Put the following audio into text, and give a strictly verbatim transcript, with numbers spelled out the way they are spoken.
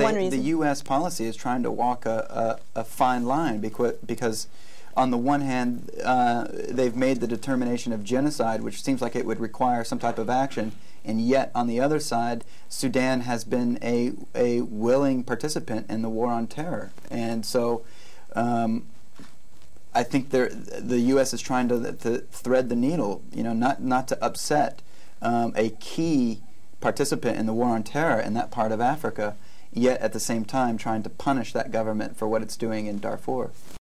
one they, reason. the U S policy is trying to walk a, a, a fine line because, because on the one hand, uh, they've made the determination of genocide, which seems like it would require some type of action, and yet on the other side, Sudan has been a, a willing participant in the war on terror. And so um, I think the U S is trying to, to thread the needle, you know, not, not to upset um, a key participant in the war on terror in that part of Africa, yet at the same time trying to punish that government for what it's doing in Darfur.